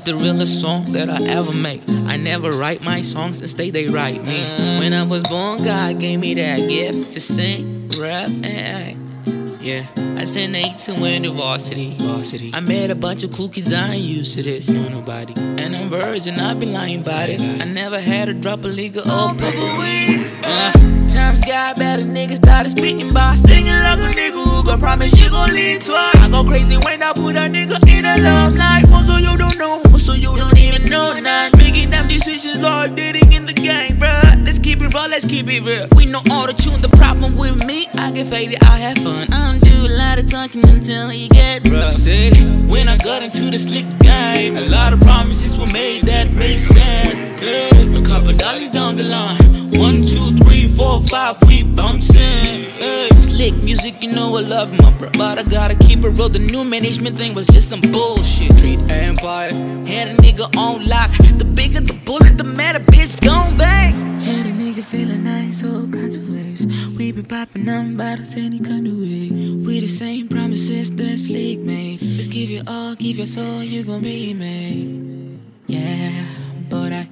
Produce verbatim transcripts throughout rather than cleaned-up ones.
the realest song that I ever make. I never write my songs, instead they write me. When I was born, God gave me that gift to sing, rap, and act. Yeah, I ten eighteen went to varsity. varsity. I met a bunch of cool kids, I ain't used to this. No, nobody. And I'm virgin, I been lying about it. I never had a drop of liquor or puff of weed. Uh, times got better, niggas started speaking by singing like a nigga who gon' promise you gon' lead twice. I go crazy when I put a nigga in a limelight. Most of you don't know, most of you don't even know nothing. Making them decisions, Lord did it in the game, bruh. Let's keep it real, let's keep it real. We know all the tune, the problem with me, I get faded, I have fun. I don't do a lot of talking until you get rough. See, when I got into the slick game, a lot of promises were made that made sense. Yeah, a couple dollars down the line, one, two, three, four, five, we bouncing. Hey, slick music, you know I love my bro, but I gotta keep it real. The new management thing was just some bullshit. Street Empire had a nigga on lock. The bigger the bullet, the madder bitch gon' bang. Had a nigga feeling nice, all kinds of ways. We been popping on bottles any kind of way. We the same promises that Slick made. Just give your all, give your soul, you gon' be made. Yeah, but I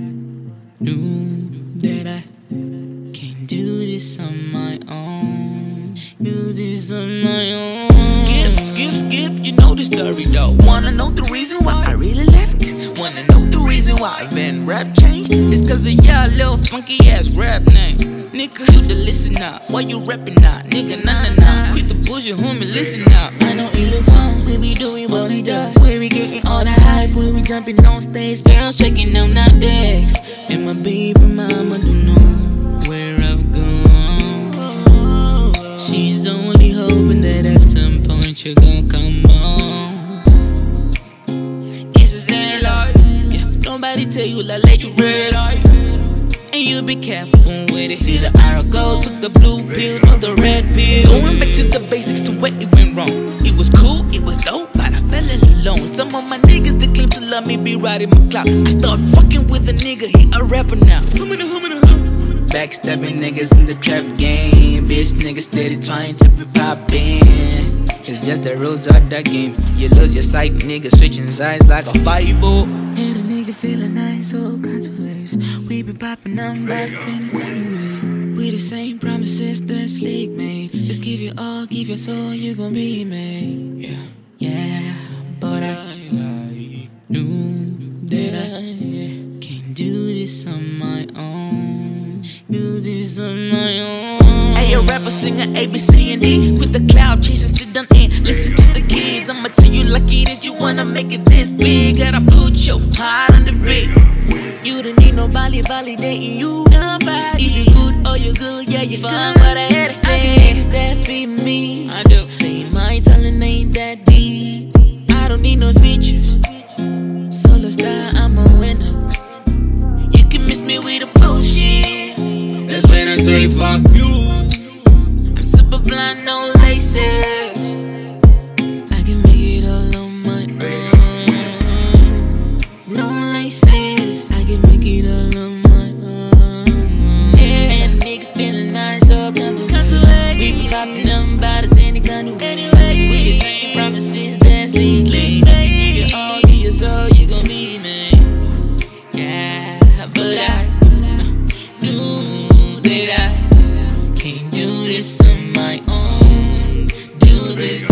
knew that I can't do this on my own. Do this on my own. Skip, skip, skip, you know the story though. Wanna know the reason why I really left? Wanna know the reason why Van Rap changed? It's cause of your little funky ass rap name. Nigga, you the listener, why you rapping now? Nigga, nah nah nah, quit the bullshit, homie, listen up. I know he look fun, we be doing what he does. Where we getting all the hype, when we jumping on stage. Girls checking out our decks. And my baby mama don't know where I've gone. She's only hoping that at some point you're gonna come on. It's a sad life, yeah. Nobody tell you like let you red light. And you be careful with it. See the arrow go, took the blue pill, not the red pill. Going back to the basics to where it went wrong. It was cool, it was dope, but I fell alone. Some of my niggas that claim to love me be riding my clock. I start fucking with a nigga, he a rapper now. Backstabbing niggas in the trap game. Bitch niggas steady trying to be poppin'. It's just the rules of the game. You lose your sight, nigga switching sides like a fireball. Had a nigga feeling nice, all kinds of ways. We been popping on bottles any kind of way. We the same promises that Slick made. Just give your all, give your soul, you gon' be made. Yeah, yeah, but I knew that I can't do this on my own. Do this on my own. Hey, a rapper, singer, A, B, C, and D. With the cloud chasing, sit down and listen to the kids. I'ma tell you like it is, you wanna make it this big. Gotta put your heart on the beat. You don't need nobody validating you. Nobody. If you good or you good, yeah, you good. What I had to say. I can niggas that feed me. I do. Say my talent ain't that deep. I don't need no features. Solo star, I'm a winner. You can miss me with the bullshit. That's when I say fuck you. I'm super blind, no laces. I can make it all on my own. No laces. I can make it all on my own. Yeah, and a nigga feeling nice, all kinds of ways. We be popping them bottles any kind of way. We the same promises that Slick made. Give your all, give your soul, you gon' be man. Yeah, but I knew that I can't do this on my own. Do this